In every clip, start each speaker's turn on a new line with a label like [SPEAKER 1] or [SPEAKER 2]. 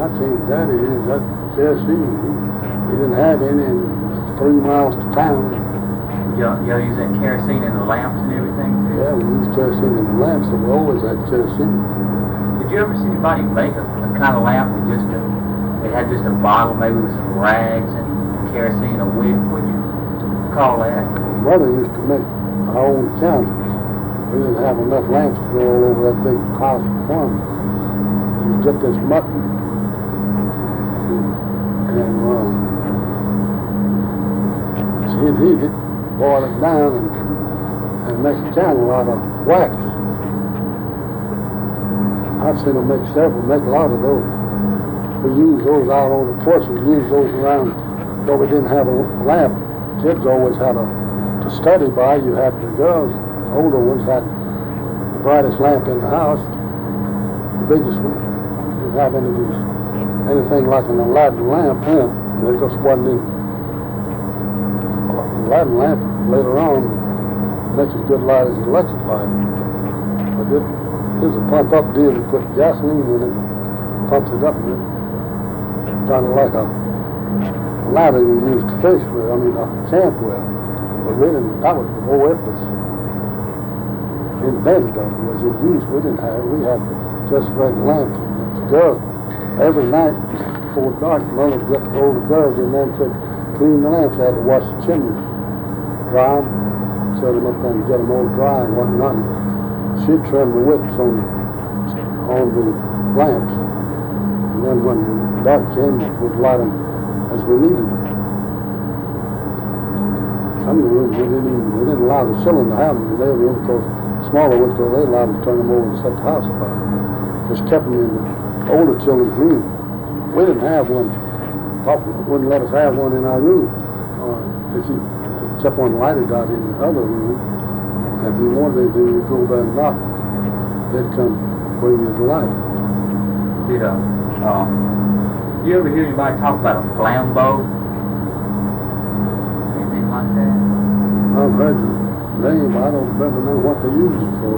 [SPEAKER 1] I seen Daddy use that kerosene. He didn't have any, and 3 miles to town.
[SPEAKER 2] Y'all use that kerosene in the lamps and everything too?
[SPEAKER 1] Yeah, we used kerosene in the lamps, so we always had kerosene.
[SPEAKER 2] Did you ever see anybody make a kind of lamp with just they had just a bottle maybe with some rags and kerosene, a wick? What'd you call that?
[SPEAKER 1] My brother used to make our own candles. We didn't have enough lamps to go all over that big house farm. You get this mutton and he'd heat it, boil it down, and make a candle out of wax. I've seen them make several, make a lot of those. We used those out on the porch. We used those around, but we didn't have a lamp. Kids always had to study by. You had the girls, older ones, had the brightest lamp in the house, the biggest one. You didn't have anything like an Aladdin lamp then. It just wasn't in. Aladdin lamp later on makes as good light as an electric light. But it was a pump up deal. You put gasoline in it, pumps it up, and it kind of like a ladder you used to fish with, a camp with. But we didn't, that was before it was invented of it, was in use. We had just regular lamps. The girls, every night before dark, Mother would get all the girls in there and said, clean the lamps. They had to wash the chimneys, dry them, set them up there and get them all dry and whatnot. She'd trim the wicks on the lamps. And then when dark came, we'd light them as we needed them. Some of the rooms we didn't allow the children to have them in their room, because smaller ones, because they allowed them to turn them over and set the house afire. Just kept them in the older children's room. We didn't have one. Papa wouldn't let us have one in our room. If you kept one lighted out in the other room, if you wanted anything, you'd go there and knock. They'd come bring you the light.
[SPEAKER 2] You ever hear anybody talk about a flambeau? Anything like that?
[SPEAKER 1] I've heard the name. I don't ever know what they use it for.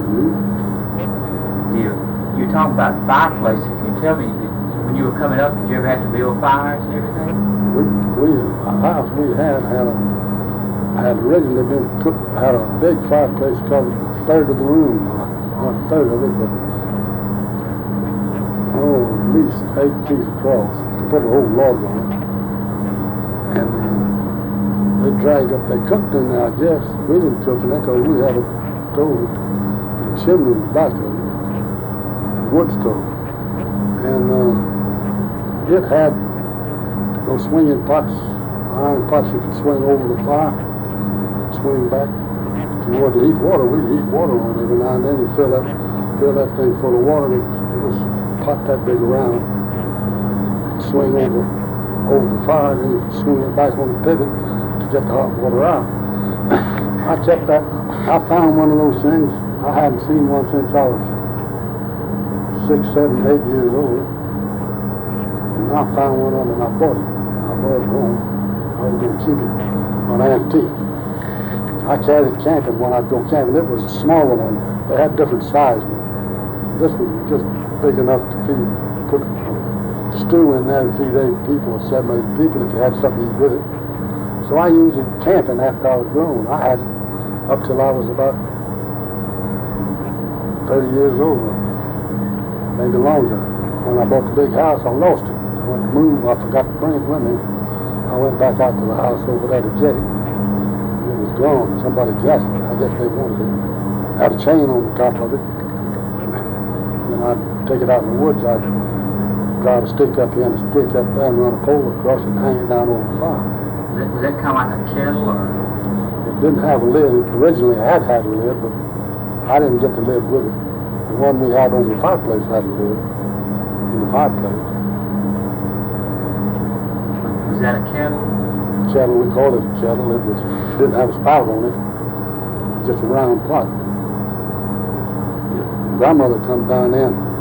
[SPEAKER 1] You
[SPEAKER 2] talk about fireplaces. Can you tell me, when you were coming up, did you ever have to build fires and everything?
[SPEAKER 1] Our house we had originally been cooked, had a big fireplace covered a third of the room, not a third of it, but at least 8 feet across. To put a whole log on it, and they dragged up. They cooked in there, I guess. We didn't cook in there because we had a stove, the chimney in the back of it, a wood stove, and it had those swinging pots, iron pots you could swing over the fire, swing back toward the heat water. We'd heat water on every now and then. You fill that thing full of water. It was a pot that big around. Swing over the fire, and then you could swing it back on the pivot to get the hot water out. I checked that. I found one of those things. I hadn't seen one since I was 6, 7, 8 years old. And I found one of them and I bought it. I brought it home. I was going to keep it on antique. I carried it camping when I'd go camping. It was a smaller one. They had different sizes. This one was just big enough to put stew in there and feed 8 people or 7, 8 people if you had something to eat with it. So I used it camping after I was grown. I had it up till I was about 30 years old, maybe longer. When I bought the big house, I lost it. I went to move, I forgot to bring it with me. I went back out to the house over there to get it. It was gone. Somebody got it. I guess they wanted it. Had a chain on the top of it. And I'd take it out in the woods. I'd drive a stick up here and a stick up there and run a pole across it and hang it down over the fire.
[SPEAKER 2] Was that kind of like a kettle, or?
[SPEAKER 1] It didn't have a lid. It originally had a lid, but I didn't get the lid with it. The one we had over the fireplace had a lid in the fireplace.
[SPEAKER 2] Was that a kettle?
[SPEAKER 1] Kettle, we called it a kettle. It didn't have a spout on it, just a round pot. Grandmother come down in